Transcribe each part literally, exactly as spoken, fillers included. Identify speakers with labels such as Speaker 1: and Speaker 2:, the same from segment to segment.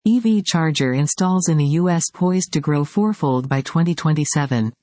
Speaker 1: E V charger installs in the U S poised to grow fourfold by twenty twenty-seven.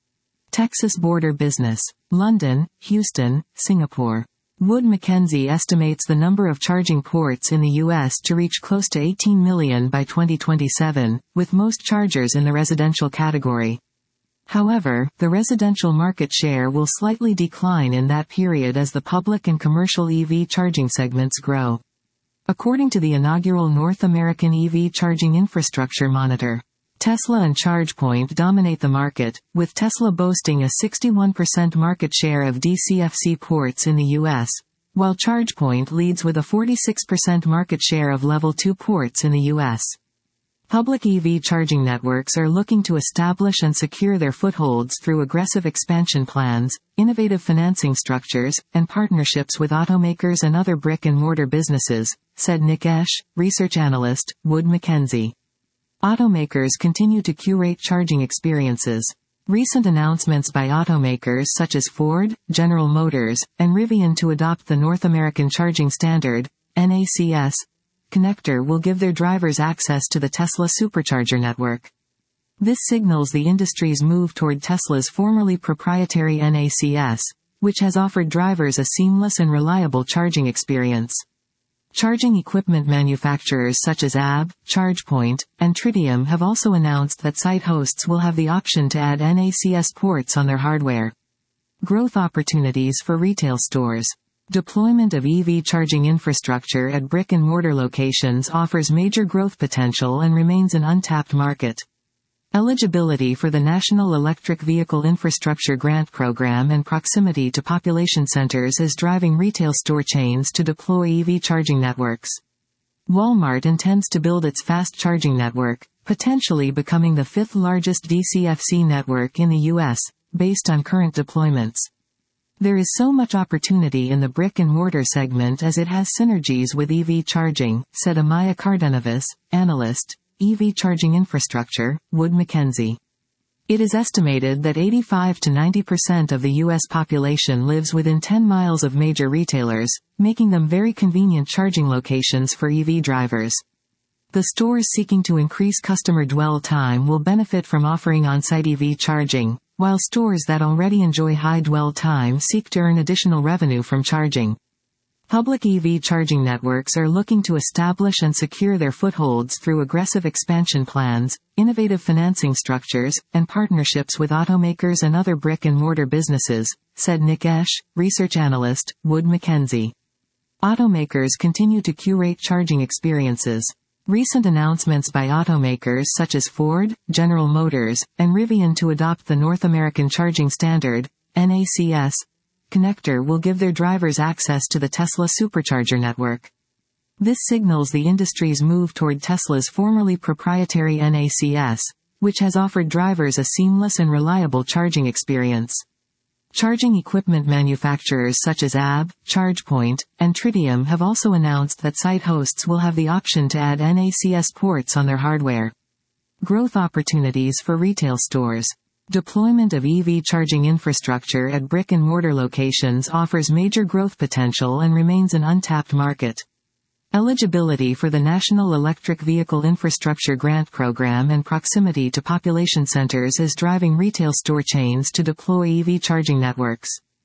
Speaker 1: Texas border business. London, Houston, Singapore. Wood Mackenzie estimates the number of charging ports in the U S to reach close to eighteen million by twenty twenty-seven, with most chargers in the residential category. However, the residential market share will slightly decline in that period as the public and commercial E V charging segments grow. According to the inaugural North American E V Charging Infrastructure Monitor, Tesla and ChargePoint dominate the market, with Tesla boasting a sixty-one percent market share of D C F C ports in the U S, while ChargePoint leads with a forty-six percent market share of Level two ports in the U S. Public E V charging networks are looking to establish and secure their footholds through aggressive expansion plans, innovative financing structures, and partnerships with automakers and other brick-and-mortar businesses, said Nick Esch, research analyst, Wood Mackenzie. Automakers continue to curate charging experiences. Recent announcements by automakers such as Ford, General Motors, and Rivian to adopt the North American Charging Standard, N A C S, connector will give their drivers access to the Tesla Supercharger network. This signals the industry's move toward Tesla's formerly proprietary N A C S, which has offered drivers a seamless and reliable charging experience. Charging equipment manufacturers such as A B, ChargePoint, and Tritium have also announced that site hosts will have the option to add N A C S ports on their hardware. Growth opportunities for retail stores. Deployment of E V charging infrastructure at brick-and-mortar locations offers major growth potential and remains an untapped market. Eligibility for the National Electric Vehicle Infrastructure Grant Program and proximity to population centers is driving retail store chains to deploy E V charging networks. Walmart intends to build its fast charging network, potentially becoming the fifth largest D C F C network in the U S, based on current deployments. There is so much opportunity in the brick-and-mortar segment as it has synergies with E V charging, said Amaya Cardenas, analyst, E V charging infrastructure, Wood Mackenzie. It is estimated that eighty-five to ninety percent of the U S population lives within ten miles of major retailers, making them very convenient charging locations for E V drivers. The stores seeking to increase customer dwell time will benefit from offering on-site E V charging, while stores that already enjoy high dwell time seek to earn additional revenue from charging. Public E V charging networks are looking to establish and secure their footholds through aggressive expansion plans, innovative financing structures, and partnerships with automakers and other brick-and-mortar businesses, said Nick Esch, research analyst, Wood Mackenzie. Automakers continue to curate charging experiences. Recent announcements by automakers such as Ford, General Motors, and Rivian to adopt the North American Charging Standard, N A C S, connector will give their drivers access to the Tesla Supercharger network. This signals the industry's move toward Tesla's formerly proprietary N A C S, which has offered drivers a seamless and reliable charging experience. Charging equipment manufacturers such as A B, ChargePoint, and Tritium have also announced that site hosts will have the option to add N A C S ports on their hardware. Growth opportunities for retail stores. Deployment of E V charging infrastructure at brick-and-mortar locations offers major growth potential and remains an untapped market. Eligibility for the National Electric Vehicle Infrastructure Grant Program and proximity to population centers is driving retail store chains to deploy E V charging networks.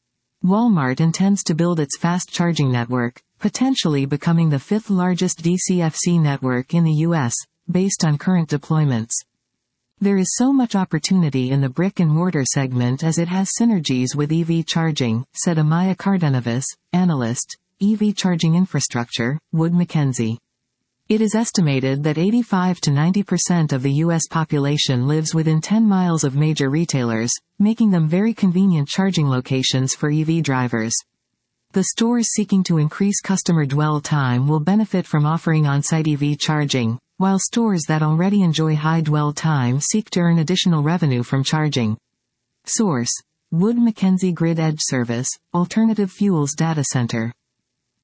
Speaker 1: Walmart intends to build its fast charging network, potentially becoming the fifth largest D C F C network in the U S, based on current deployments. There is so much opportunity in the brick-and-mortar segment as it has synergies with E V charging, said Amaya Cardenas, analyst, E V charging infrastructure, Wood Mackenzie. It is estimated that eighty-five to ninety percent of the U S population lives within ten miles of major retailers, making them very convenient charging locations for E V drivers. The stores seeking to increase customer dwell time will benefit from offering on-site E V charging, while stores that already enjoy high dwell time seek to earn additional revenue from charging. Source: Wood Mackenzie Grid Edge Service, Alternative Fuels Data Center.